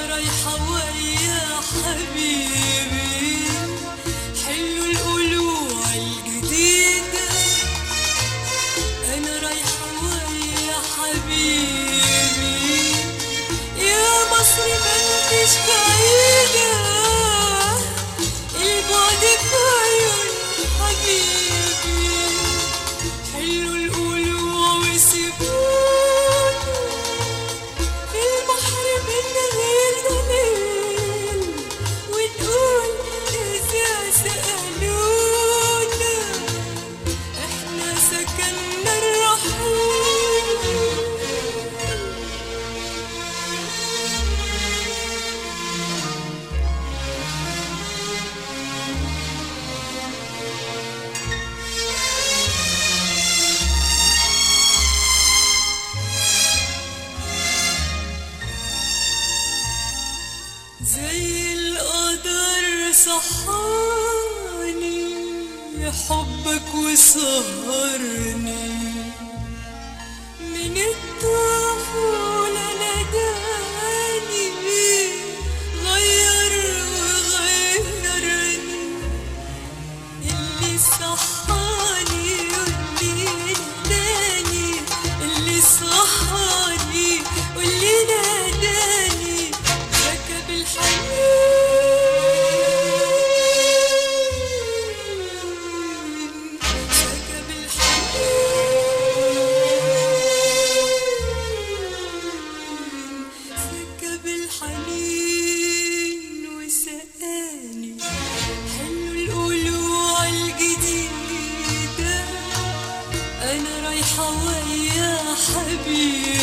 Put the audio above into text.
رايحة ويا حبيبي، حلو القلوع الجديدة. أنا رايحة ويا حبيبي، يا مصر ما انتش بعيدة، البعد في عيون حبيبي. حلو القلوع وسيبونا في البحر من غير دليل، ونقول إذا سألونا إحنا سكننا الرحيل. زي القدر صحاني حبك وسهرني، من الطفولة ناداني غير وغيرني. اللي صحاني واللي ناداني، اللي صحاني واللي ناداني، ركب الحنين، ركب الحنين، ركب الحنين وسقاني. حلو القلوع الجديدة، أنا رايحة ويا حبيبي،